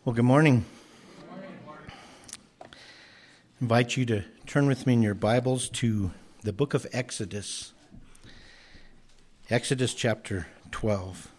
Well, good morning. I invite you to turn with me in your Bibles to the book of Exodus. Exodus chapter 12.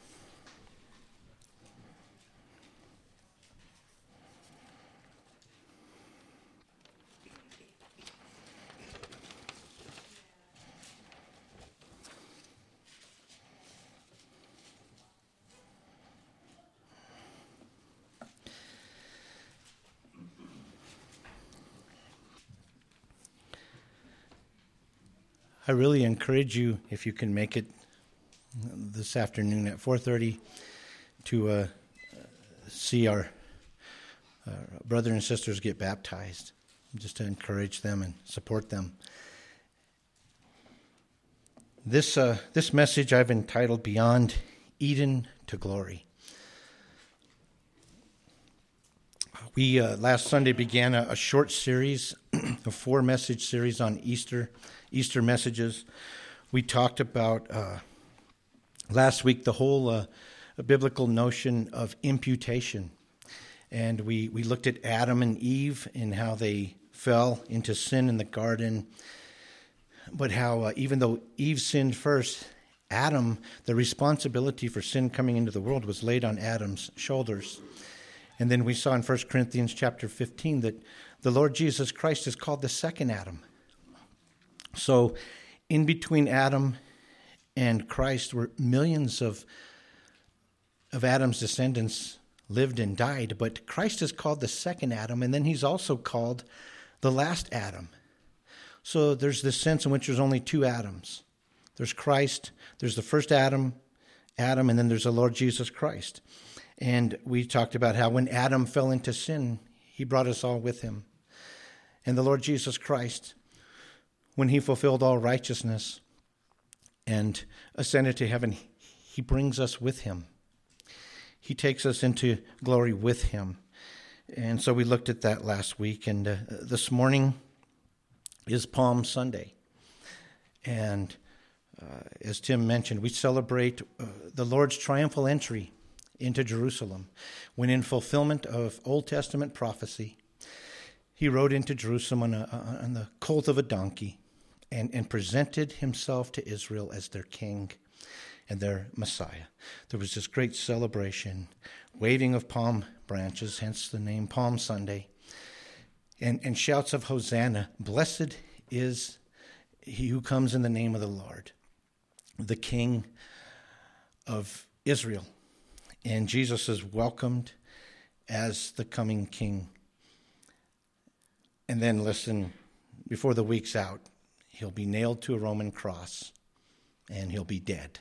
I really encourage you, if you can make it this afternoon at 4:30, to see our brothers and sisters get baptized, just to encourage them and support them. This message I've entitled Beyond Eden to Glory. We last Sunday began a short series, a 4-message series on Easter messages. We talked about last week the whole biblical notion of imputation. And we looked at Adam and Eve and how they fell into sin in the garden. But how even though Eve sinned first, Adam, the responsibility for sin coming into the world was laid on Adam's shoulders. And then we saw in 1 Corinthians chapter 15 that the Lord Jesus Christ is called the second Adam. So in between Adam and Christ were millions of Adam's descendants lived and died, but Christ is called the second Adam, and then he's also called the last Adam. So there's this sense in which there's only two Adams. There's Christ, there's the first Adam, and then there's the Lord Jesus Christ. And we talked about how when Adam fell into sin, he brought us all with him. And the Lord Jesus Christ, when he fulfilled all righteousness and ascended to heaven, he brings us with him. He takes us into glory with him. And so we looked at that last week. And this morning is Palm Sunday. And as Tim mentioned, we celebrate the Lord's triumphal entry into Jerusalem, when in fulfillment of Old Testament prophecy, he rode into Jerusalem on the colt of a donkey and presented himself to Israel as their king and their Messiah. There was this great celebration, waving of palm branches, hence the name Palm Sunday, and shouts of Hosanna. Blessed is he who comes in the name of the Lord, the King of Israel. And Jesus is welcomed as the coming king. And then listen, before the week's out, he'll be nailed to a Roman cross and he'll be dead.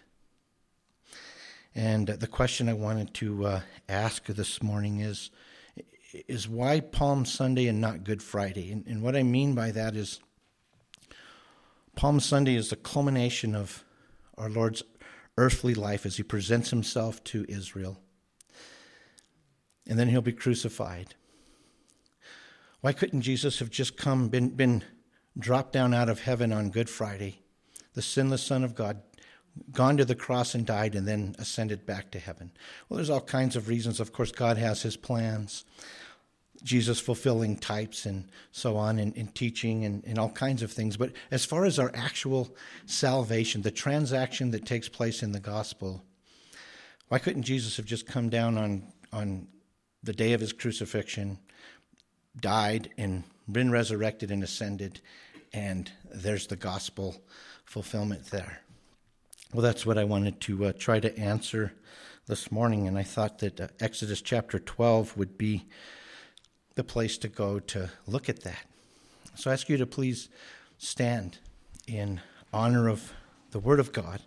And the question I wanted to ask this morning is why Palm Sunday and not Good Friday? And what I mean by that is Palm Sunday is the culmination of our Lord's earthly life as he presents himself to Israel. And then he'll be crucified. Why couldn't Jesus have just been dropped down out of heaven on Good Friday, the sinless Son of God, gone to the cross and died, and then ascended back to heaven? Well, there's all kinds of reasons. Of course, God has his plans. Jesus fulfilling types and so on, and teaching and all kinds of things. But as far as our actual salvation, the transaction that takes place in the gospel, why couldn't Jesus have just come down on the day of his crucifixion, died and been resurrected and ascended, and there's the gospel fulfillment there? Well, that's what I wanted to try to answer this morning, and I thought that Exodus chapter 12 would be the place to go to look at that. So I ask you to please stand in honor of the Word of God.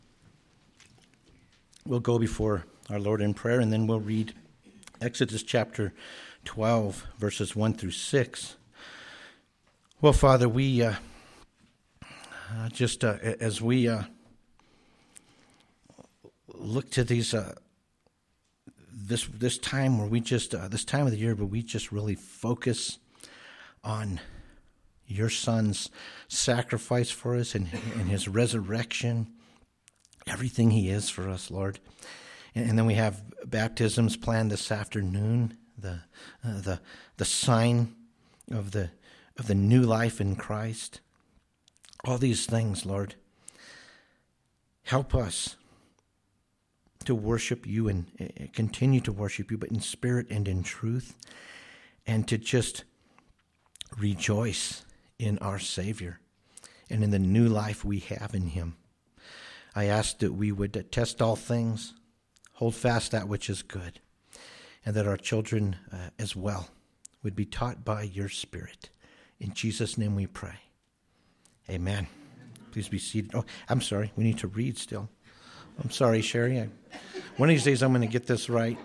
We'll go before our Lord in prayer, and then we'll read Exodus chapter 12, verses 1 through 6. Well, Father, we as we look to these this time where we just this time of the year where we just really focus on your Son's sacrifice for us and his resurrection, everything he is for us, Lord. And then we have baptisms planned this afternoon the sign of the new life in Christ. All these things, Lord, help us to worship you and continue to worship you, but in spirit and in truth, and to just rejoice in our Savior and in the new life we have in him. I ask that we would test all things, hold fast that which is good, and that our children as well would be taught by your Spirit. In Jesus' name we pray. Amen. Please be seated. Oh, I'm sorry. We need to read still. I'm sorry, Sherry. One of these days I'm going to get this right.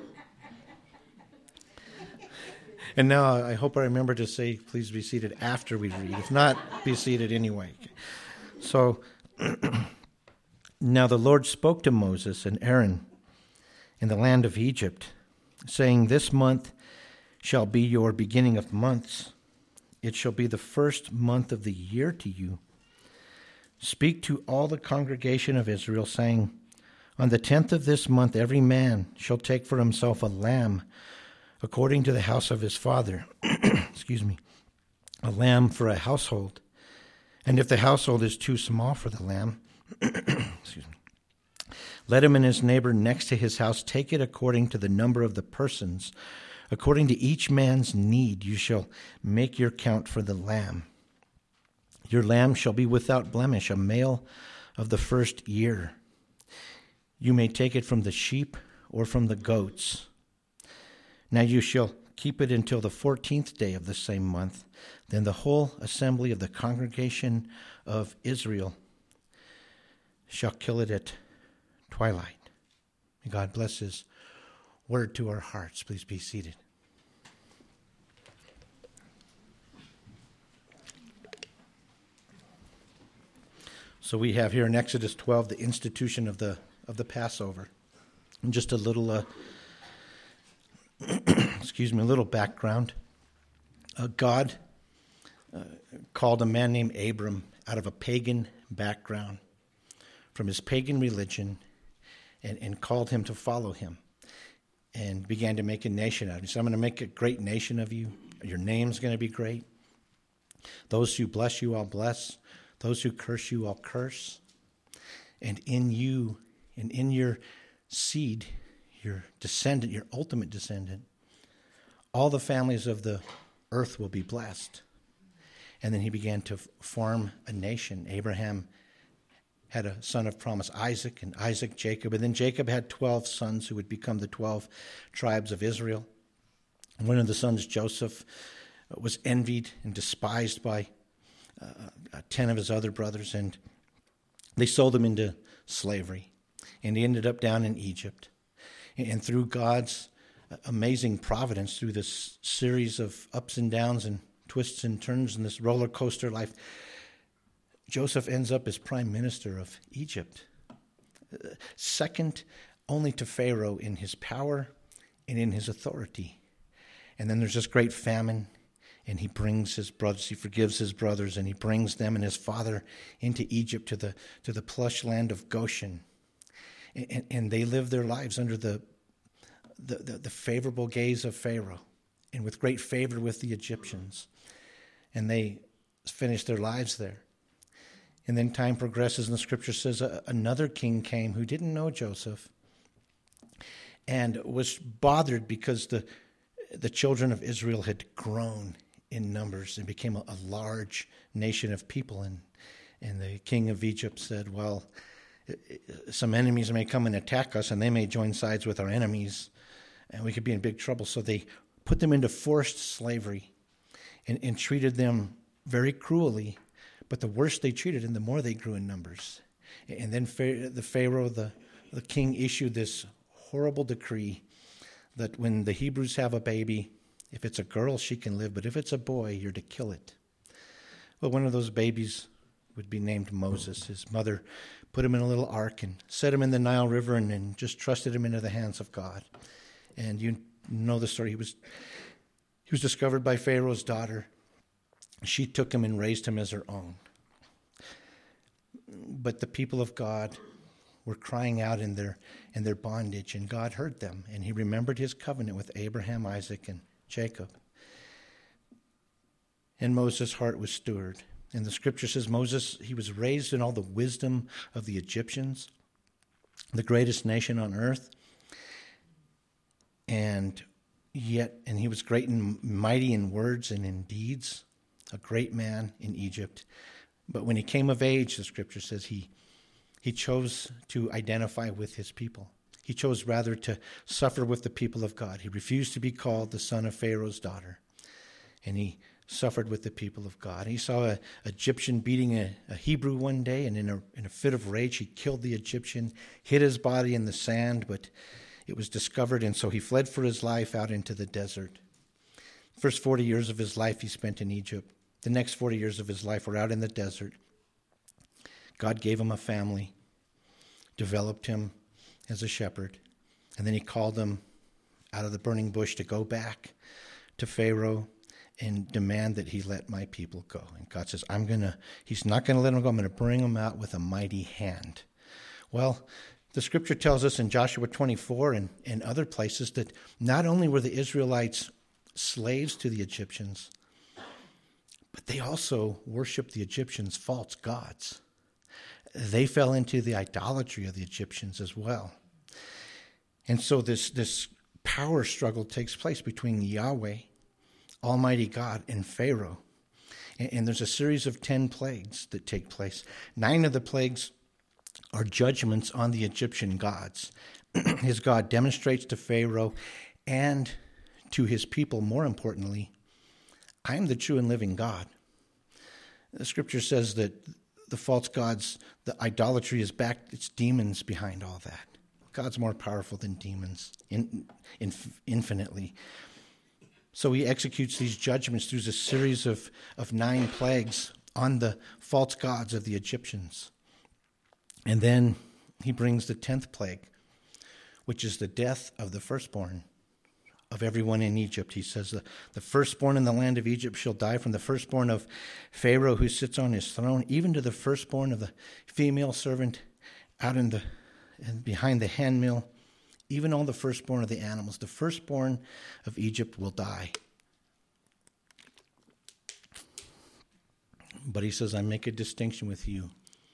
And now I hope I remember to say, please be seated after we read. If not, be seated anyway. So, now the Lord spoke to Moses and Aaron in the land of Egypt, saying, "This month shall be your beginning of months. It shall be the first month of the year to you. Speak to all the congregation of Israel, saying, on the 10th of this month every man shall take for himself a lamb according to the house of his father." Excuse me. A lamb for a household. And if the household is too small for the lamb, excuse me, let him and his neighbor next to his house take it according to the number of the persons. According to each man's need, you shall make your count for the lamb. Your lamb shall be without blemish, a male of the first year. You may take it from the sheep or from the goats. Now you shall keep it until the 14th day of the same month. Then the whole assembly of the congregation of Israel shall kill it at twilight. May God bless his word to our hearts. Please be seated. So we have here in Exodus 12 the institution of the Passover. And just a little excuse me, a little background. God called a man named Abram out of a pagan background, from his pagan religion, and called him to follow him, and began to make a nation out of him. So I'm going to make a great nation of you. Your name's going to be great. Those who bless you, I'll bless. Those who curse you, I'll curse. And in you, and in your seed, your descendant, your ultimate descendant, all the families of the earth will be blessed. And then he began to form a nation. Abraham had a son of promise, Isaac, and Isaac, Jacob. And then Jacob had 12 sons who would become the 12 tribes of Israel. And one of the sons, Joseph, was envied and despised by 10 of his other brothers, and they sold him into slavery. And he ended up down in Egypt. And through God's amazing providence, through this series of ups and downs and twists and turns in this roller coaster life, Joseph ends up as prime minister of Egypt, second only to Pharaoh in his power and in his authority. And then there's this great famine, and he brings his brothers, he forgives his brothers, and he brings them and his father into Egypt to the plush land of Goshen. And they live their lives under the favorable gaze of Pharaoh, and with great favor with the Egyptians. And they finish their lives there. And then time progresses, and the scripture says another king came who didn't know Joseph and was bothered because the children of Israel had grown in numbers and became a large nation of people. And the king of Egypt said, well, some enemies may come and attack us, and they may join sides with our enemies, and we could be in big trouble. So they put them into forced slavery and treated them very cruelly. But the worse they treated them, the more they grew in numbers. And then the Pharaoh, the king, issued this horrible decree that when the Hebrews have a baby, if it's a girl, she can live, but if it's a boy, you're to kill it. Well, one of those babies would be named Moses. His mother put him in a little ark and set him in the Nile River and just trusted him into the hands of God. And you know the story. He was discovered by Pharaoh's daughter. She took him and raised him as her own. But the people of God were crying out in their bondage, and God heard them, and he remembered his covenant with Abraham, Isaac, and Jacob. And Moses' heart was stirred. And the scripture says Moses, he was raised in all the wisdom of the Egyptians, the greatest nation on earth. And he was great and mighty in words and in deeds, a great man in Egypt. But when he came of age, the scripture says he chose to identify with his people. He chose rather to suffer with the people of God. He refused to be called the son of Pharaoh's daughter. And he suffered with the people of God. He saw an Egyptian beating a Hebrew one day, and in a fit of rage, he killed the Egyptian, hid his body in the sand, but it was discovered, and so he fled for his life out into the desert. The first 40 years of his life he spent in Egypt. The next 40 years of his life were out in the desert. God gave him a family, developed him as a shepherd, and then he called him out of the burning bush to go back to Pharaoh and demand that he let my people go. And God says, he's not going to let him go. I'm going to bring him out with a mighty hand. Well, the scripture tells us in Joshua 24 and other places that not only were the Israelites slaves to the Egyptians, but they also worshiped the Egyptians' false gods. They fell into the idolatry of the Egyptians as well. And so this power struggle takes place between Yahweh, Almighty God, and Pharaoh. And there's a series of 10 plagues that take place. 9 of the plagues are judgments on the Egyptian gods. His God demonstrates to Pharaoh and to his people, more importantly, I am the true and living God. The scripture says that the false gods, the idolatry is back, it's demons behind all that. God's more powerful than demons, infinitely. So he executes these judgments through a series of 9 plagues on the false gods of the Egyptians. And then he brings the 10th plague, which is the death of the firstborn of everyone in Egypt. He says, the firstborn in the land of Egypt shall die, from the firstborn of Pharaoh who sits on his throne, even to the firstborn of the female servant out and behind the handmill, even all the firstborn of the animals. The firstborn of Egypt will die. But he says, I make a distinction with you.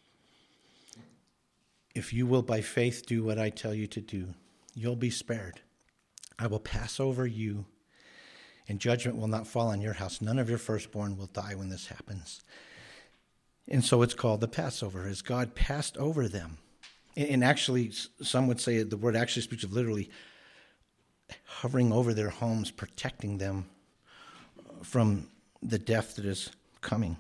If you will by faith do what I tell you to do, you'll be spared. I will pass over you, and judgment will not fall on your house. None of your firstborn will die when this happens. And so it's called the Passover, as God passed over them. And actually, some would say the word actually speaks of literally hovering over their homes, protecting them from the death that is coming.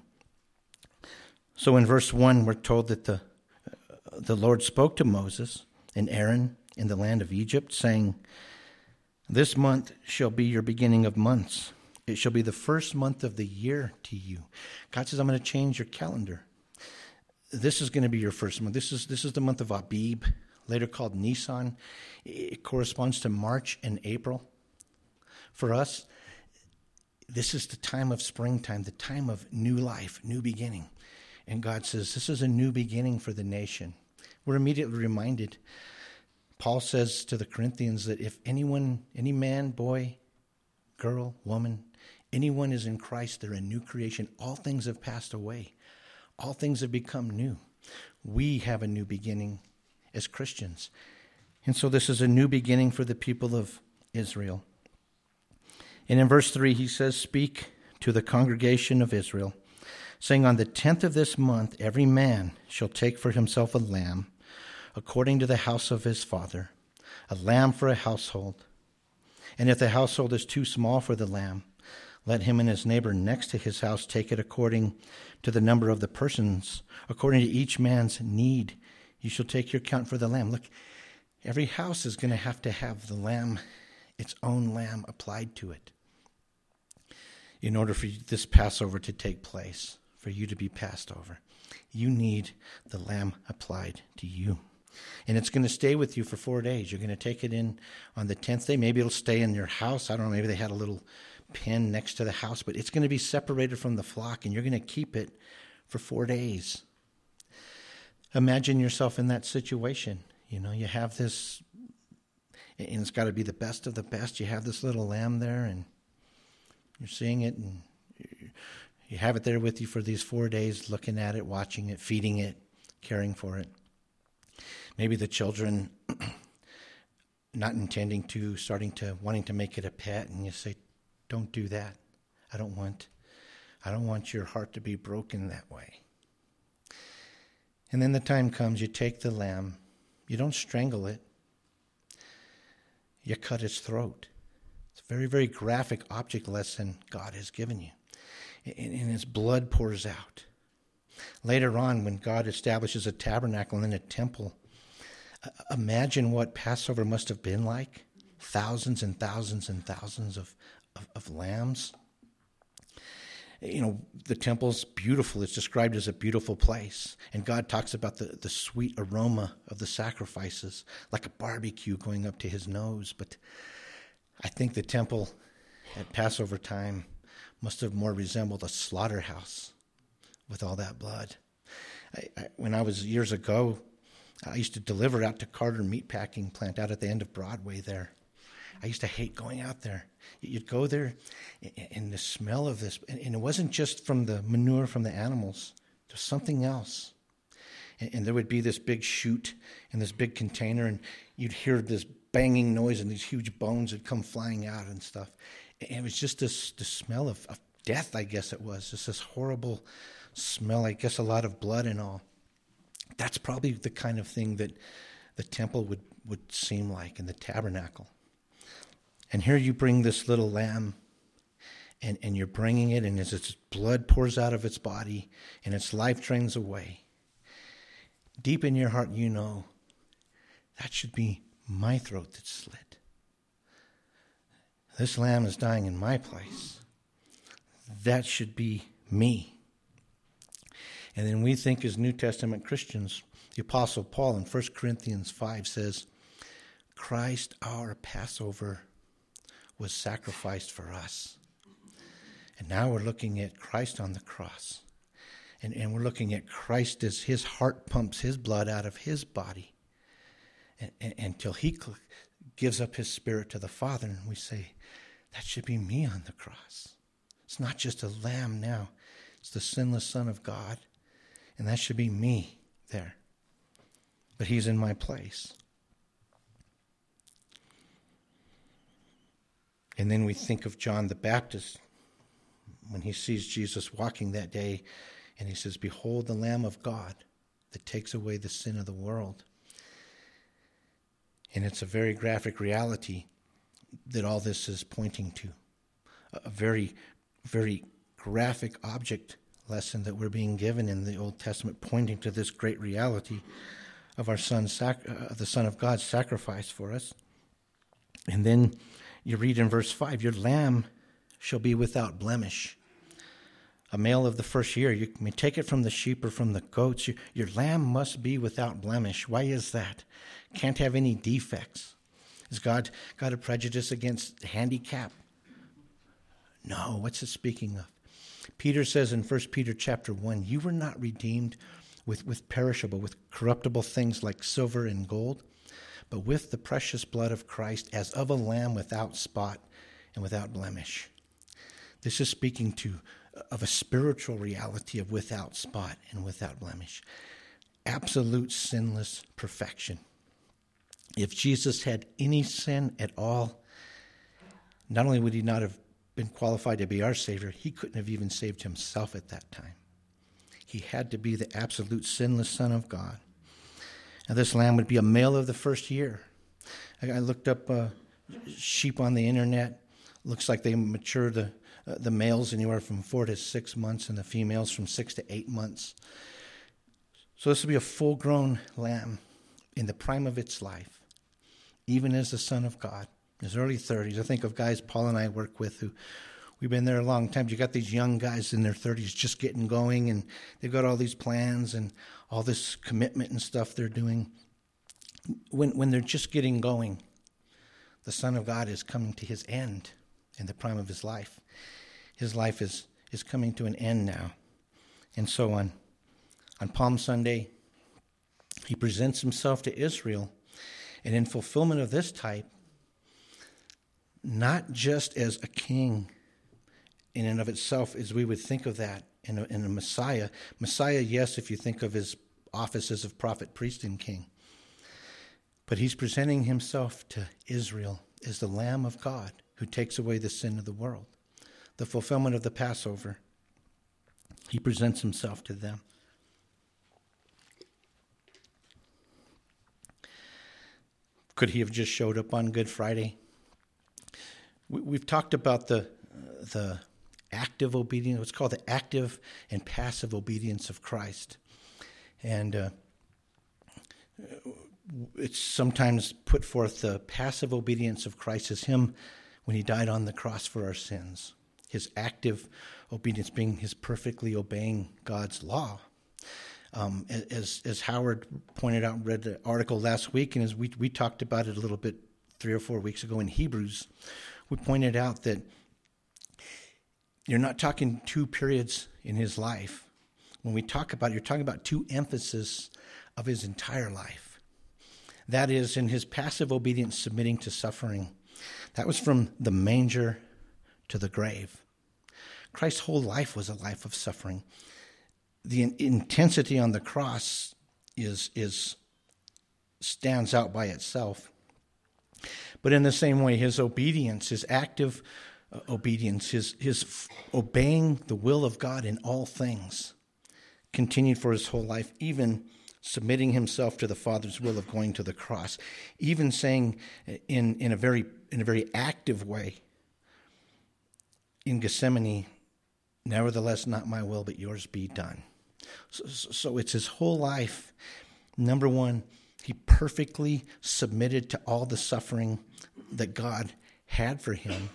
So in verse 1, we're told that the Lord spoke to Moses and Aaron in the land of Egypt, saying, this month shall be your beginning of months. It shall be the first month of the year to you. God says, I'm going to change your calendar. This is going to be your first month. This is the month of Abib, later called Nisan. It corresponds to March and April. For us, this is the time of springtime, the time of new life, new beginning. And God says, this is a new beginning for the nation. We're immediately reminded. Paul says to the Corinthians that if anyone, any man, boy, girl, woman, anyone is in Christ, they're a new creation. All things have passed away. All things have become new. We have a new beginning as Christians. And so this is a new beginning for the people of Israel. And in verse 3, he says, speak to the congregation of Israel, saying, on the 10th of this month, every man shall take for himself a lamb, according to the house of his father, a lamb for a household. And if the household is too small for the lamb, let him and his neighbor next to his house take it according to the number of the persons, according to each man's need. You shall take your count for the lamb. Look, every house is going to have the lamb, its own lamb applied to it, in order for this Passover to take place, for you to be passed over. You need the lamb applied to you. And it's going to stay with you for 4 days. You're going to take it in on the 10th day. Maybe it'll stay in your house. I don't know, maybe they had a little pen next to the house, but it's going to be separated from the flock, and you're going to keep it for 4 days. Imagine yourself in that situation. You know, you have this, and it's got to be the best of the best. You have this little lamb there, and you're seeing it, and you have it there with you for these 4 days, looking at it, watching it, feeding it, caring for it. Maybe the children not intending to, wanting to make it a pet, and you say, don't do that. I don't want your heart to be broken that way. And then the time comes, you take the lamb, you don't strangle it, you cut its throat. It's a very, very graphic object lesson God has given you. And its blood pours out. Later on, when God establishes a tabernacle and a temple, imagine what Passover must have been like. Thousands and thousands and thousands of lambs. You know, the temple's beautiful. It's described as a beautiful place. And God talks about the sweet aroma of the sacrifices, like a barbecue going up to his nose. But I think the temple at Passover time must have more resembled a slaughterhouse with all that blood. When I was years ago, I used to deliver out to Carter Meatpacking Plant out at the end of Broadway there. I used to hate going out there. You'd go there, and the smell of this, and it wasn't just from the manure from the animals. There's something else. And there would be this big chute in this big container, and you'd hear this banging noise, and these huge bones would come flying out and stuff. And it was just the smell of death, I guess it was. Just this horrible smell, I guess a lot of blood and all. That's probably the kind of thing that the temple would seem like in the tabernacle. And here you bring this little lamb, and you're bringing it, and as its blood pours out of its body, and its life drains away, deep in your heart you know, that should be my throat that's slit. This lamb is dying in my place. That should be me. And then we think as New Testament Christians, the Apostle Paul in 1 Corinthians 5 says, Christ our Passover was sacrificed for us. And now we're looking at Christ on the cross. And we're looking at Christ as his heart pumps his blood out of his body until he gives up his spirit to the Father. And we say, that should be me on the cross. It's not just a lamb now. It's the sinless Son of God. And that should be me there. But he's in my place. And then we think of John the Baptist when he sees Jesus walking that day, and he says, behold the Lamb of God that takes away the sin of the world. And it's a very graphic reality that all this is pointing to. A very, very graphic object lesson that we're being given in the Old Testament, pointing to this great reality of our the Son of God's sacrifice for us. And then you read in verse 5, your lamb shall be without blemish. A male of the first year. You may take it from the sheep or from the goats. Your lamb must be without blemish. Why is that? Can't have any defects. Is God got a prejudice against handicap? No. What's it speaking of? Peter says in 1 Peter chapter 1, you were not redeemed with perishable, with corruptible things like silver and gold, but with the precious blood of Christ as of a lamb without spot and without blemish. This is speaking of a spiritual reality of without spot and without blemish. Absolute sinless perfection. If Jesus had any sin at all, not only would he not have been qualified to be our Savior, he couldn't have even saved himself at that time. He had to be the absolute sinless Son of God. Now this lamb would be a male of the first year. I looked up sheep on the internet. Looks like they mature the males anywhere from 4 to 6 months and the females from 6 to 8 months. So this would be a full-grown lamb in the prime of its life, even as the Son of God, in his early 30s. I think of guys Paul and I work with who we've been there a long time. You got these young guys in their 30s just getting going, and they've got all these plans and all this commitment and stuff they're doing. When they're just getting going, the Son of God is coming to his end in the prime of his life. His life is coming to an end now. And so on Palm Sunday, He presents himself to Israel, and in fulfillment of this type, not just as a king in and of itself, as we would think of that in a Messiah. Messiah, yes, if you think of his offices of prophet, priest, and king. But he's presenting himself to Israel as the Lamb of God who takes away the sin of the world. The fulfillment of the Passover. He presents himself to them. Could he have just showed up on Good Friday? We've talked about the active obedience, what's called the active and passive obedience of Christ. And it's sometimes put forth the passive obedience of Christ as him when he died on the cross for our sins. His active obedience being his perfectly obeying God's law. As Howard pointed out, read the article last week, and as we talked about it a little bit 3 or 4 weeks ago in Hebrews, we pointed out that you're not talking 2 periods in his life. When we talk about it, you're talking about 2 emphases of his entire life. That is, in his passive obedience, submitting to suffering. That was from the manger to the grave. Christ's whole life was a life of suffering. The intensity on the cross stands out by itself. But in the same way, his obedience, his active obedience, his obeying the will of God in all things, continued for his whole life, even submitting himself to the Father's will of going to the cross, even saying in a very active way in Gethsemane, "Nevertheless, not my will, but yours be done." So it's his whole life. Number one, he perfectly submitted to all the suffering that God had for him,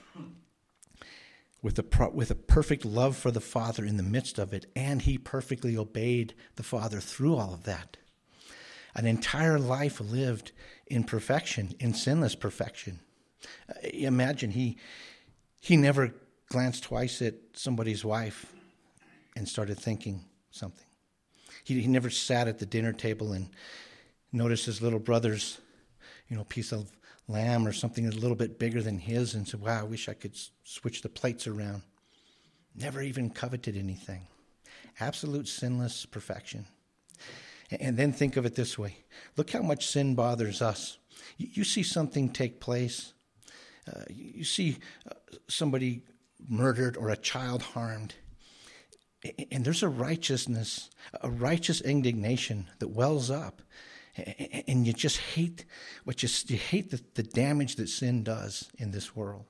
with a perfect love for the Father in the midst of it, and he perfectly obeyed the Father through all of that. An entire life lived in perfection, in sinless perfection. Imagine he never glanced twice at somebody's wife and started thinking something. He never sat at the dinner table and noticed his little brother's, piece of lamb or something a little bit bigger than his and said, "Wow, I wish I could switch the plates around." Never even coveted anything. Absolute sinless perfection. And then think of it this way. Look how much sin bothers us. You see something take place. You see somebody murdered or a child harmed. And there's a righteousness, a righteous indignation that wells up. And you just hate you hate the damage that sin does in this world.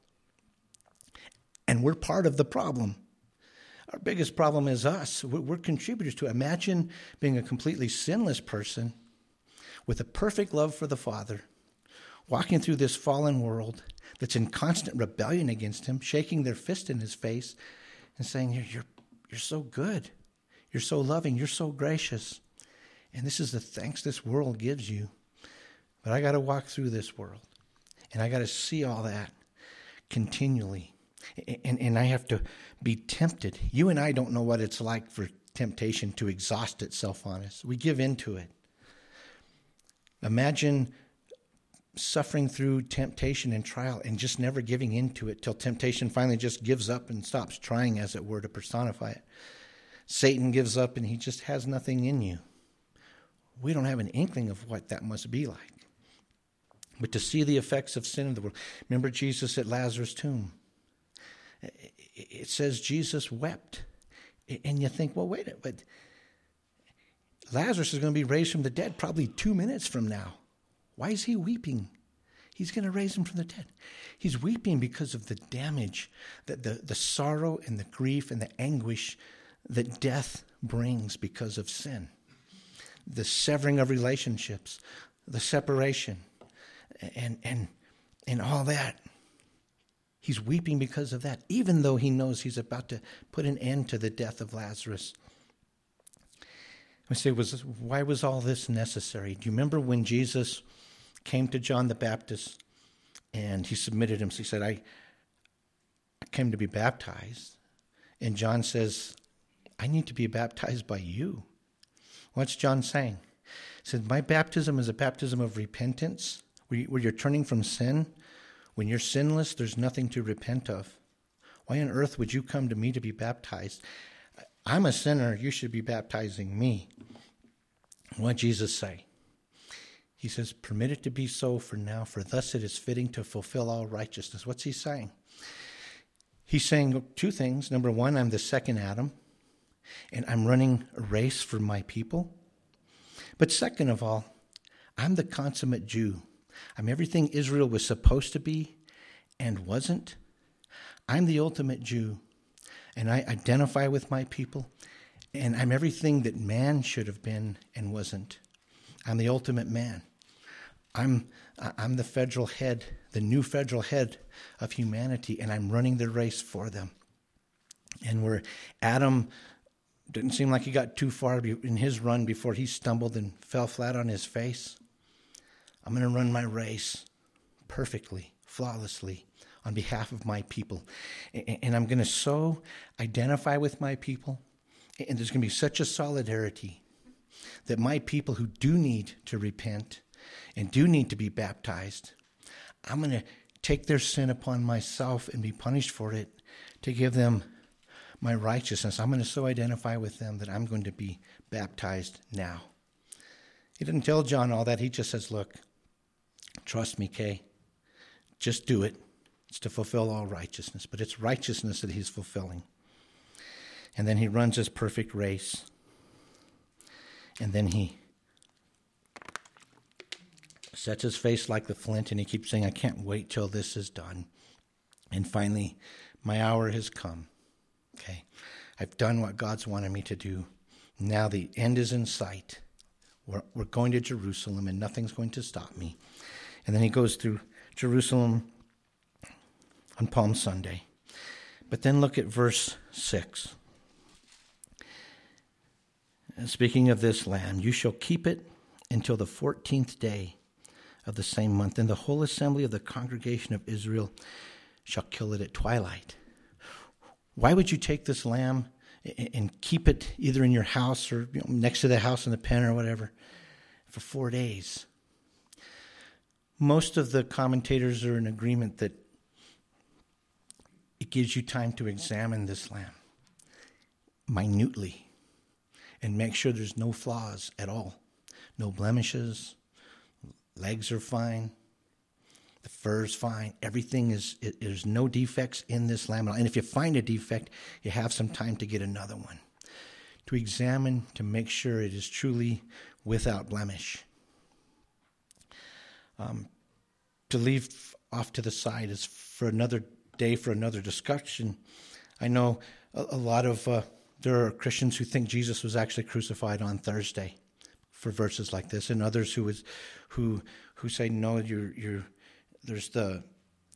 And we're part of the problem. Our biggest problem is us. We're contributors to it. Imagine being a completely sinless person with a perfect love for the Father, walking through this fallen world that's in constant rebellion against him, shaking their fist in his face and saying, you're so good. You're so loving. You're so gracious. And this is the thanks this world gives you. But I got to walk through this world. And I got to see all that continually. And I have to be tempted. You and I don't know what it's like for temptation to exhaust itself on us. We give into it. Imagine suffering through temptation and trial and just never giving into it till temptation finally just gives up and stops trying, as it were, to personify it. Satan gives up and he just has nothing in you. We don't have an inkling of what that must be like. But to see the effects of sin in the world. Remember Jesus at Lazarus' tomb. It says Jesus wept. And you think, well, wait a minute, but Lazarus is going to be raised from the dead probably 2 minutes from now. Why is he weeping? He's going to raise him from the dead. He's weeping because of the damage, the sorrow and the grief and the anguish that death brings because of sin. The severing of relationships, the separation, and all that. He's weeping because of that, even though he knows he's about to put an end to the death of Lazarus. I say, why was all this necessary? Do you remember when Jesus came to John the Baptist and he submitted him? So he said, I came to be baptized. And John says, I need to be baptized by you. What's John saying? He said, my baptism is a baptism of repentance, where you're turning from sin. When you're sinless, there's nothing to repent of. Why on earth would you come to me to be baptized? I'm a sinner. You should be baptizing me. What did Jesus say? He says, permit it to be so for now, for thus it is fitting to fulfill all righteousness. What's he saying? He's saying two things. Number one, I'm the second Adam, and I'm running a race for my people. But second of all, I'm the consummate Jew. I'm everything Israel was supposed to be and wasn't. I'm the ultimate Jew, and I identify with my people, and I'm everything that man should have been and wasn't. I'm the ultimate man. I'm the federal head, the new federal head of humanity, and I'm running the race for them. And where Adam didn't seem like he got too far in his run before he stumbled and fell flat on his face, I'm going to run my race perfectly, flawlessly, on behalf of my people. And I'm going to so identify with my people, and there's going to be such a solidarity that my people who do need to repent and do need to be baptized, I'm going to take their sin upon myself and be punished for it to give them my righteousness. I'm going to so identify with them that I'm going to be baptized now. He didn't tell John all that. He just says, look, trust me, Kay. Just do it. It's to fulfill all righteousness. But it's righteousness that he's fulfilling. And then he runs his perfect race. And then he sets his face like the flint, and he keeps saying, I can't wait till this is done. And finally, my hour has come. Okay, I've done what God's wanted me to do. Now the end is in sight. We're going to Jerusalem, and nothing's going to stop me. And then he goes through Jerusalem on Palm Sunday. But then look at verse 6. And speaking of this lamb, you shall keep it until the 14th day of the same month, and the whole assembly of the congregation of Israel shall kill it at twilight. Why would you take this lamb and keep it either in your house or next to the house in the pen or whatever for 4 days? Most of the commentators are in agreement that it gives you time to examine this lamb minutely and make sure there's no flaws at all, no blemishes, legs are fine, the fur's fine, everything is, there's no defects in this lamb. And if you find a defect, you have some time to get another one, to examine, to make sure it is truly without blemish. To leave off to the side is for another day, for another discussion. I know a lot of, there are Christians who think Jesus was actually crucified on Thursday for verses like this, and others who say, no, there's the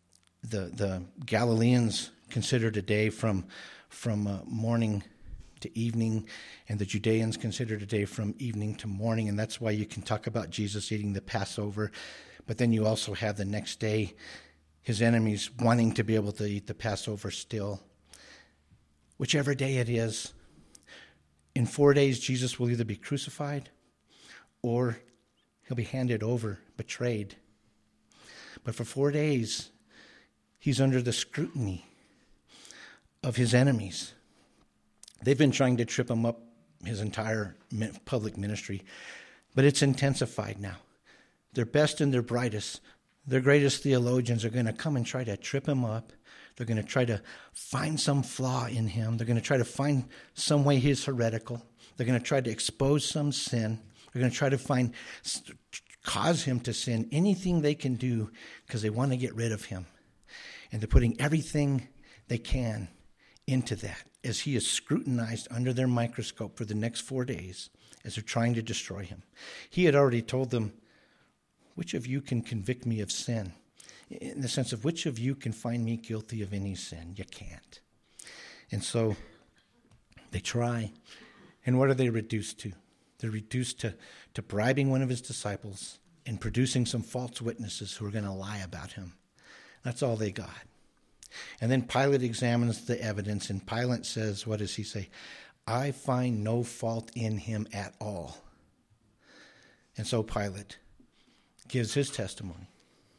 Galileans considered a day from morning to evening, and the Judeans considered a day from evening to morning, and that's why you can talk about Jesus eating the Passover. But then you also have the next day his enemies wanting to be able to eat the Passover still. Whichever day it is, in 4 days Jesus will either be crucified or he'll be handed over, betrayed. But for 4 days, he's under the scrutiny of his enemies. They've been trying to trip him up his entire public ministry, but it's intensified now. Their best and their brightest, their greatest theologians are going to come and try to trip him up. They're going to try to find some flaw in him. They're going to try to find some way he's heretical. They're going to try to expose some sin. They're going to try to cause him to sin, anything they can do, because they want to get rid of him. And they're putting everything they can into that as he is scrutinized under their microscope for the next 4 days as they're trying to destroy him. He had already told them, which of you can convict me of sin? In the sense of which of you can find me guilty of any sin? You can't. And so they try. And what are they reduced to? They're reduced to bribing one of his disciples and producing some false witnesses who are going to lie about him. That's all they got. And then Pilate examines the evidence, and Pilate says, what does he say? I find no fault in him at all. And so Pilate gives his testimony.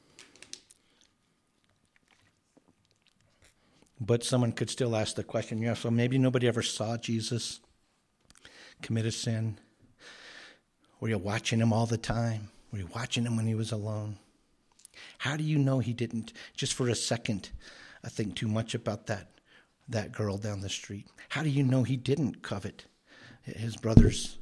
But someone could still ask the question, yeah, so maybe nobody ever saw Jesus commit a sin. Were you watching him all the time? Were you watching him when he was alone? How do you know he didn't, just for a second, think too much about that girl down the street? How do you know he didn't covet his brother's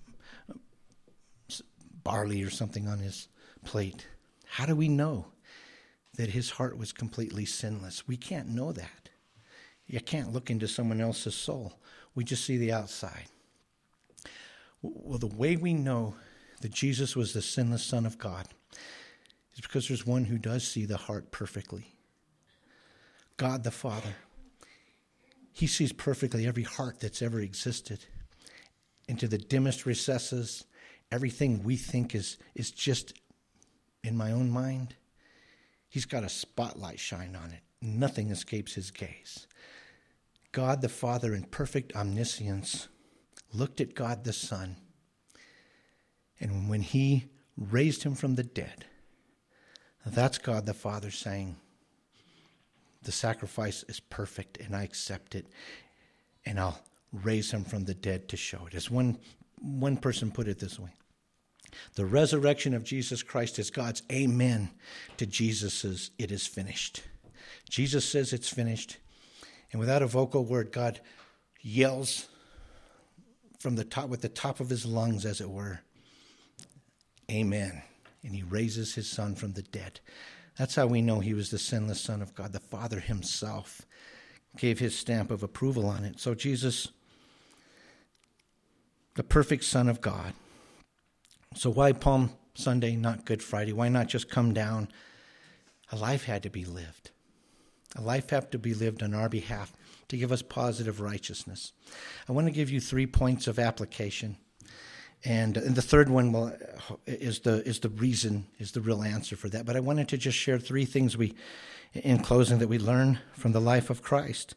barley or something on his plate? How do we know that his heart was completely sinless? We can't know that. You can't look into someone else's soul. We just see the outside. Well, the way we know that Jesus was the sinless Son of God is because there's one who does see the heart perfectly. God the Father. He sees perfectly every heart that's ever existed. Into the dimmest recesses, everything we think is just in my own mind. He's got a spotlight shine on it. Nothing escapes his gaze. God the Father in perfect omniscience looked at God the Son, and when he raised him from the dead, that's God the Father saying, the sacrifice is perfect and I accept it, and I'll raise him from the dead to show it. As one person put it this way, the resurrection of Jesus Christ is God's amen to Jesus's "it is finished." Jesus says it's finished, and without a vocal word, God yells from the top, with the top of his lungs, as it were, amen. And he raises his Son from the dead. That's how we know he was the sinless Son of God. The Father himself gave his stamp of approval on it. So Jesus, the perfect Son of God. So why Palm Sunday, not Good Friday? Why not just come down? A life had to be lived. A life had to be lived on our behalf to give us positive righteousness. I want to give you 3 points of application. And the third one is the reason, is the real answer for that. But I wanted to just share 3 things in closing that we learn from the life of Christ.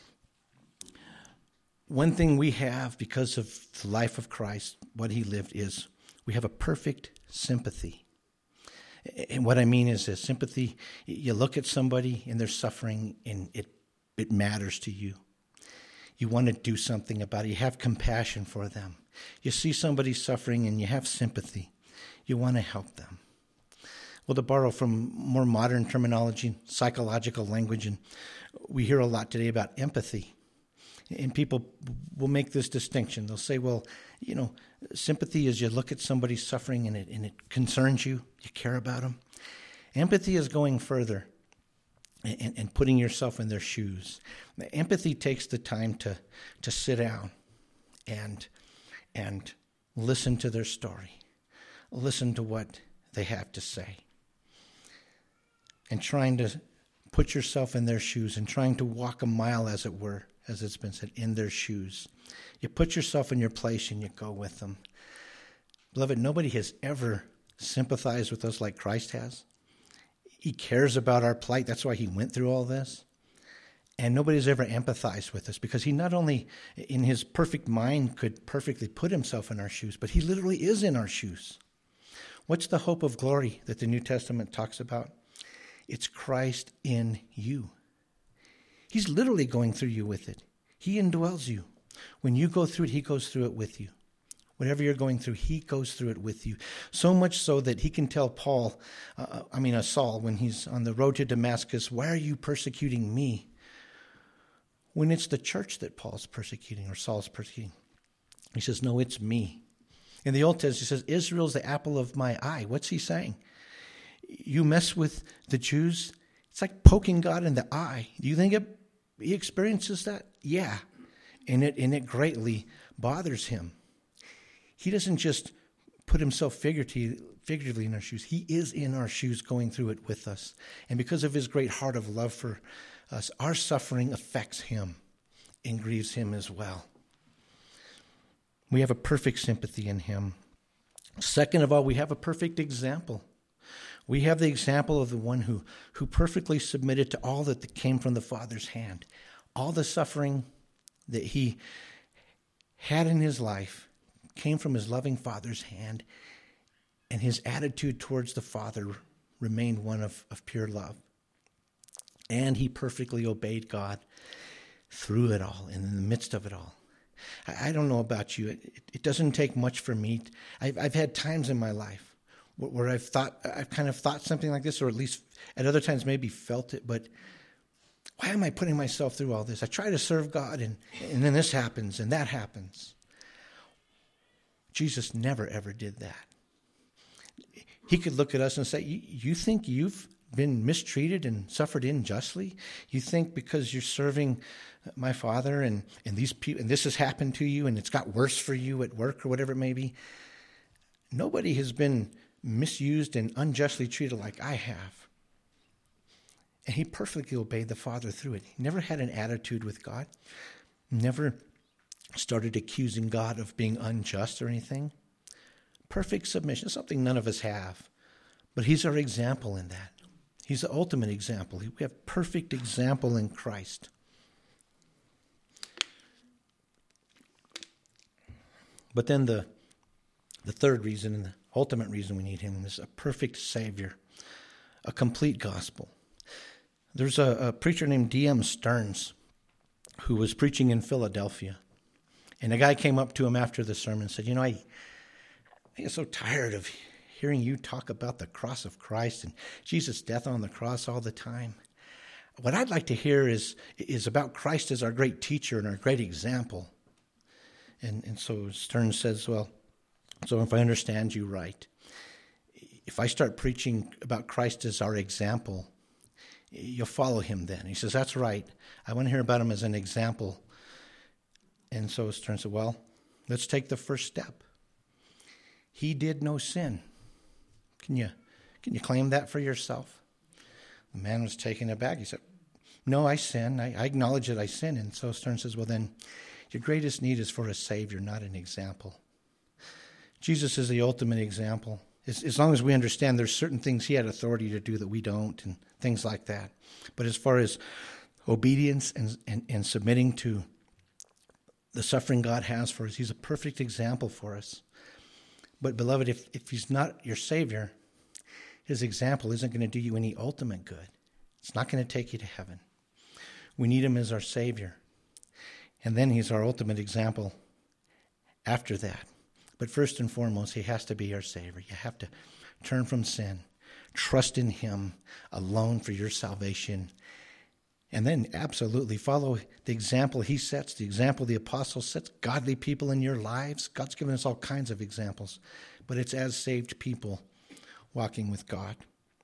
One thing we have because of the life of Christ, what he lived, is we have a perfect sympathy. And what I mean is this: sympathy, you look at somebody and they're suffering and it matters to you. You want to do something about it. You have compassion for them. You see somebody suffering and you have sympathy. You want to help them. Well, to borrow from more modern terminology, psychological language, and we hear a lot today about empathy. And people will make this distinction. They'll say, well, sympathy is you look at somebody suffering and it concerns you. You care about them. Empathy is going further and putting yourself in their shoes. Empathy takes the time to sit down and listen to their story. Listen to what they have to say. And trying to put yourself in their shoes and trying to walk a mile, as it were, as it's been said, in their shoes. You put yourself in your place and you go with them. Beloved, nobody has ever sympathized with us like Christ has. He cares about our plight. That's why he went through all this. And nobody's ever empathized with us, because he not only in his perfect mind could perfectly put himself in our shoes, but he literally is in our shoes. What's the hope of glory that the New Testament talks about? It's Christ in you. He's literally going through you with it. He indwells you. When you go through it, he goes through it with you. Whatever you're going through, he goes through it with you. So much so that he can tell Saul, when he's on the road to Damascus, why are you persecuting me? When it's the church that Paul's persecuting or Saul's persecuting. He says, no, it's me. In the Old Testament, he says, Israel's the apple of my eye. What's he saying? You mess with the Jews, it's like poking God in the eye. Do you think he experiences that? Yeah. And it greatly bothers him. He doesn't just put himself figuratively in our shoes. He is in our shoes going through it with us. And because of his great heart of love for us, our suffering affects him and grieves him as well. We have a perfect sympathy in him. Second of all, we have a perfect example. We have the example of the one who perfectly submitted to all that came from the Father's hand. All the suffering that he had in his life came from his loving Father's hand, And his attitude towards the Father remained one of pure love. And he perfectly obeyed God through it all, and in the midst of it all. I don't know about you. It doesn't take much for me. I've had times in my life where I've kind of thought something like this, or at least at other times maybe felt it, but why am I putting myself through all this? I try to serve God, and then this happens, and that happens. Jesus never, ever did that. He could look at us and say, you think you've been mistreated and suffered unjustly? You think because you're serving my Father and these people, and this has happened to you, and it's got worse for you at work or whatever it may be? Nobody has been misused and unjustly treated like I have. And he perfectly obeyed the Father through it. He never had an attitude with God, never started accusing God of being unjust or anything. Perfect submission, something none of us have. But he's our example in that. He's the ultimate example. We have perfect example in Christ. But then the third reason and the ultimate reason we need him is a perfect Savior, a complete gospel. There's a preacher named D.M. Stearns who was preaching in Philadelphia. And a guy came up to him after the sermon and said, I get so tired of hearing you talk about the cross of Christ and Jesus' death on the cross all the time. What I'd like to hear is about Christ as our great teacher and our great example. And so Stearns says, well, so if I understand you right, if I start preaching about Christ as our example, you'll follow him then. He says, that's right. I want to hear about him as an example. And so Stearns said, well, let's take the first step. He did no sin. Can you claim that for yourself? The man was taken aback. He said, no, I sin. I acknowledge that I sin. And so Stearns says, well, then your greatest need is for a Savior, not an example. Jesus is the ultimate example. As long as we understand there's certain things he had authority to do that we don't and things like that. But as far as obedience and submitting to the suffering God has for us, he's a perfect example for us. But beloved, if he's not your Savior, his example isn't going to do you any ultimate good. It's not going to take you to heaven. We need him as our Savior. And then he's our ultimate example after that. But first and foremost, he has to be our Savior. You have to turn from sin, trust in him alone for your salvation, and then absolutely follow the example he sets, the example the apostle sets, godly people in your lives. God's given us all kinds of examples, but it's as saved people walking with God.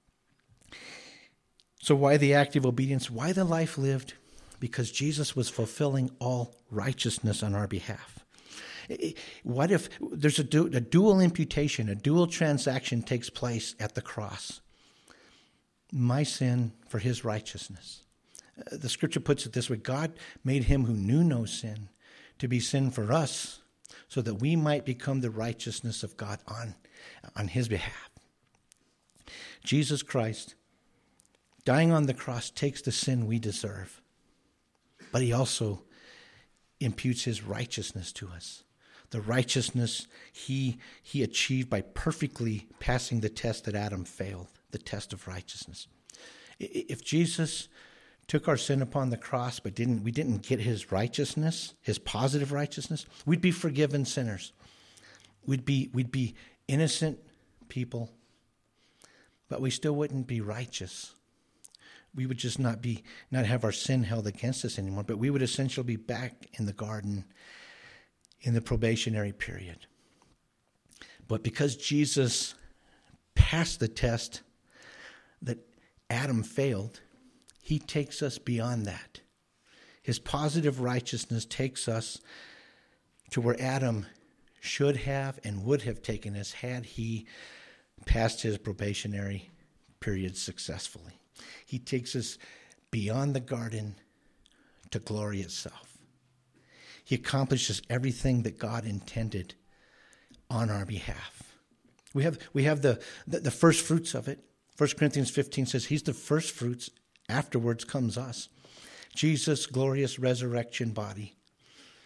So why the active obedience? Why the life lived? Because Jesus was fulfilling all righteousness on our behalf. What if there's a dual imputation, a dual transaction takes place at the cross? My sin for his righteousness. The scripture puts it this way: God made him who knew no sin to be sin for us so that we might become the righteousness of God on his behalf. Jesus Christ, dying on the cross, takes the sin we deserve, but he also imputes his righteousness to us. The righteousness he achieved by perfectly passing the test that Adam failed, the test of righteousness. If Jesus took our sin upon the cross, but we didn't get his righteousness, his positive righteousness, we'd be forgiven sinners. We'd be innocent people, but we still wouldn't be righteous. We would just not have our sin held against us anymore, but we would essentially be back in the garden in the probationary period. But because Jesus passed the test that Adam failed, he takes us beyond that. His positive righteousness takes us to where Adam should have and would have taken us had he passed his probationary period successfully. He takes us beyond the garden to glory itself. He accomplishes everything that God intended on our behalf. We have the first fruits of it. 1 Corinthians 15 says he's the first fruits. Afterwards comes us. Jesus' glorious resurrection body.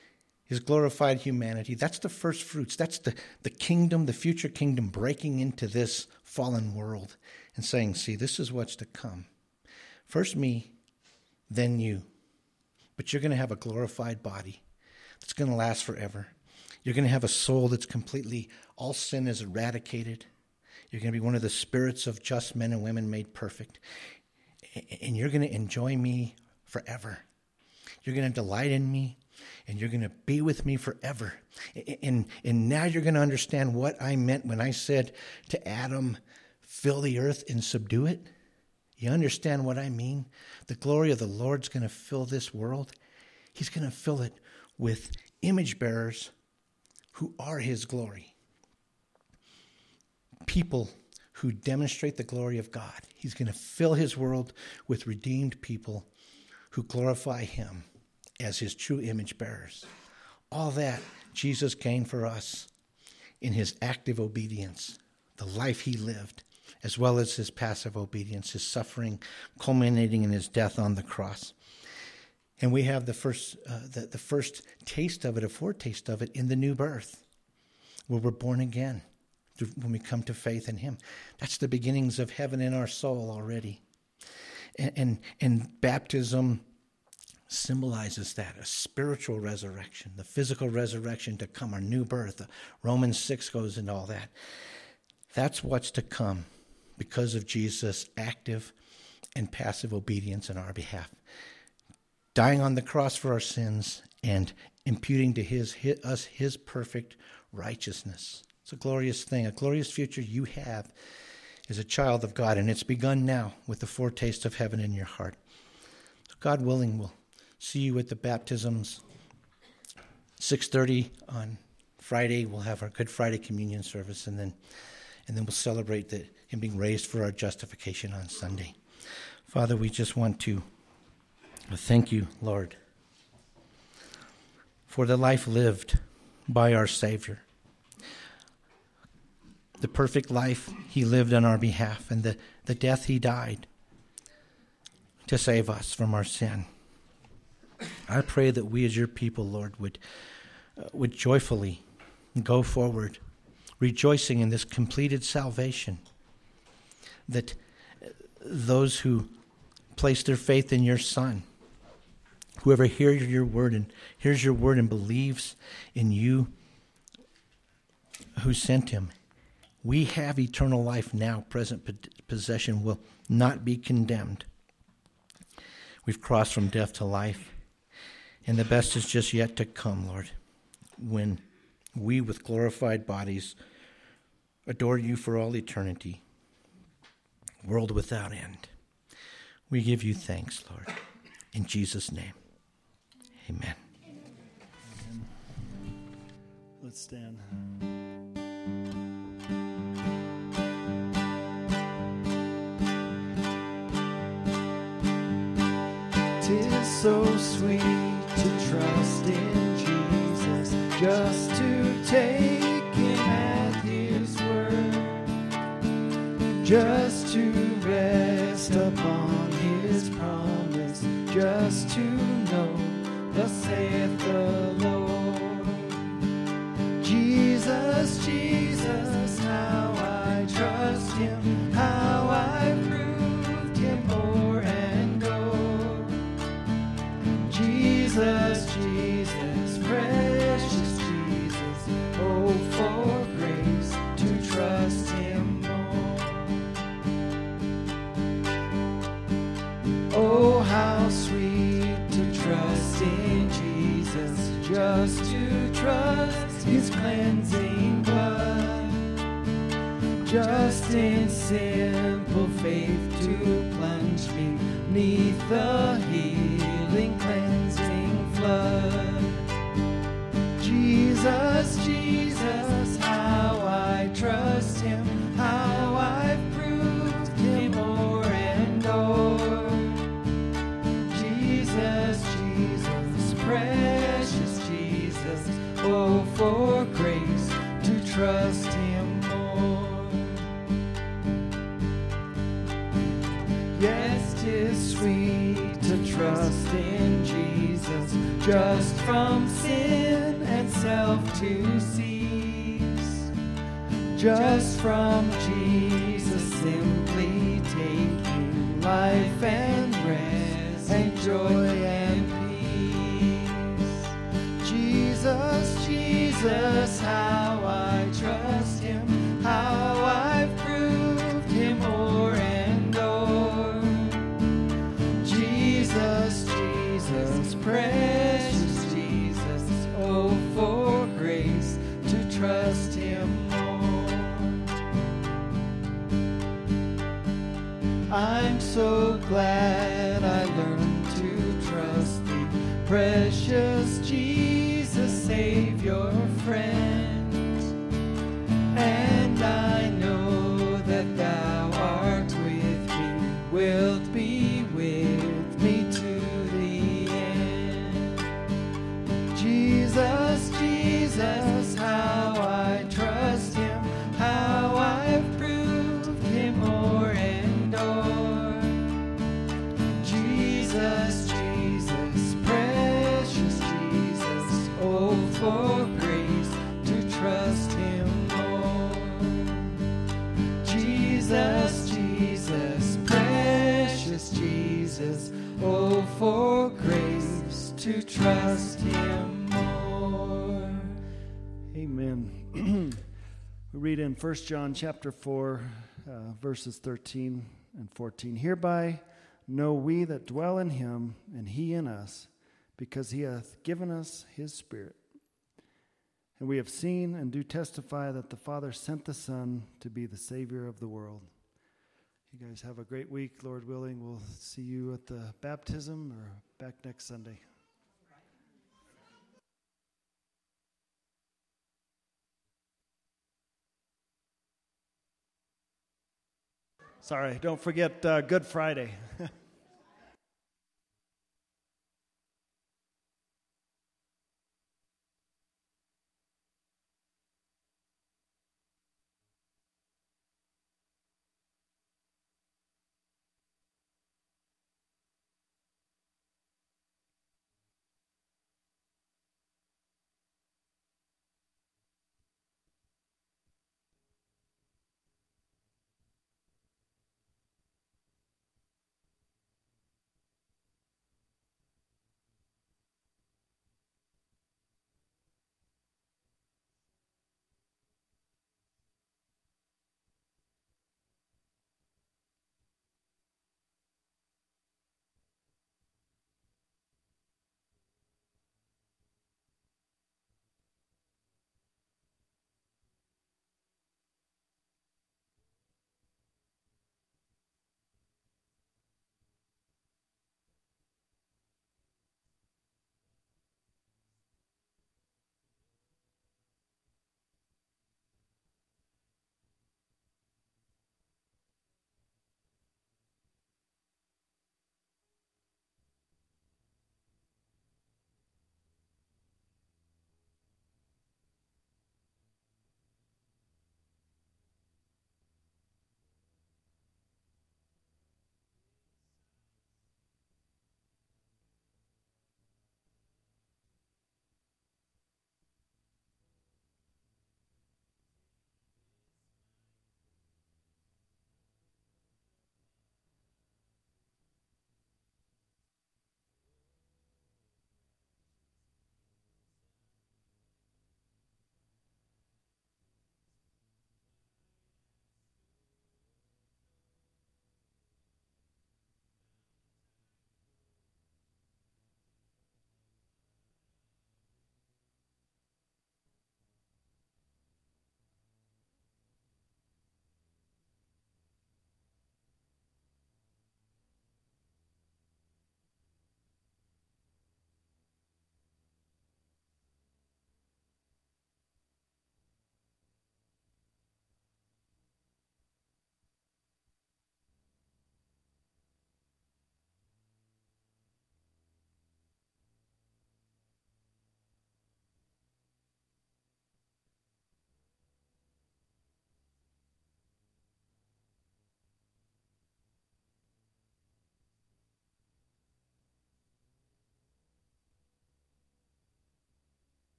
his glorified humanity. That's the first fruits. That's the kingdom, the future kingdom breaking into this fallen world and saying, see, this is what's to come. First me, then you. But you're going to have a glorified body that's going to last forever. You're going to have a soul that's completely, all sin is eradicated. You're going to be one of the spirits of just men and women made perfect. And you're going to enjoy me forever. You're going to delight in me, and you're going to be with me forever. And now you're going to understand what I meant when I said to Adam, fill the earth and subdue it. You understand what I mean? The glory of the Lord's going to fill this world. He's going to fill it with image bearers who are his glory. People who demonstrate the glory of God. He's going to fill his world with redeemed people who glorify him as his true image bearers. All that Jesus gained for us in his active obedience, the life he lived, as well as his passive obedience, his suffering culminating in his death on the cross. And we have the first taste of it, a foretaste of it in the new birth, where we're born again when we come to faith in him. That's the beginnings of heaven in our soul already. And baptism symbolizes that, a spiritual resurrection, the physical resurrection to come, our new birth. Romans 6 goes into all that. That's what's to come because of Jesus' active and passive obedience in our behalf. Dying on the cross for our sins and imputing to us his perfect righteousness. It's a glorious thing, a glorious future you have as a child of God, and it's begun now with the foretaste of heaven in your heart. So God willing, we'll see you at the baptisms. 6:30 on Friday, we'll have our Good Friday communion service, and then we'll celebrate him being raised for our justification on Sunday. Father, we just want to thank you, Lord, for the life lived by our Savior. The perfect life he lived on our behalf, and the death he died to save us from our sin. I pray that we as your people, Lord, would joyfully go forward, rejoicing in this completed salvation, that those who place their faith in your Son, whoever hears your word and believes in you who sent him, we have eternal life now. Present possession will not be condemned. We've crossed from death to life, and the best is just yet to come, Lord, when we with glorified bodies adore you for all eternity, world without end. We give you thanks, Lord, in Jesus' name. Amen. Let's stand. Tis so sweet to trust in Jesus, just to take him at his word, just to rest upon his promise, just to know thus saith the Lord. Jesus, Jesus, how I trust him, how I proved him o'er and o'er. Jesus, Jesus, precious Jesus, oh, for grace to trust him more. Oh, how sweet to trust in Jesus, just to trust his cleansing blood, just in simple faith to plunge me 'neath the healing cleansing flood. Jesus, Jesus, how I trust him, how I've proved him o'er and o'er. Jesus, Jesus, precious Jesus, oh, for grace to trust him more. Yes, 'tis sweet to trust in Jesus, just from sin and self to cease. Just from Jesus simply taking life and rest and joy and peace. Jesus, Jesus, how I trust him, how I've proved him o'er and o'er. Jesus, Jesus, precious Jesus, oh, for grace to trust him more. I'm so glad I learned to trust thee, precious Jesus, Savior, friend. And I know that thou art with me, wilt be with me to the end. Jesus, Jesus, how I trust him, how I've proved him o'er and o'er. Jesus, Jesus, precious Jesus, oh, for grace to trust him more. Jesus, Jesus, precious Jesus, oh, for grace to trust him more. Amen. We read in 1 John chapter 4, verses 13 and 14. Hereby know we that dwell in him, and he in us, because he hath given us his Spirit. And we have seen and do testify that the Father sent the Son to be the Savior of the world. You guys have a great week, Lord willing. We'll see you at the baptism or back next Sunday. Sorry, don't forget Good Friday.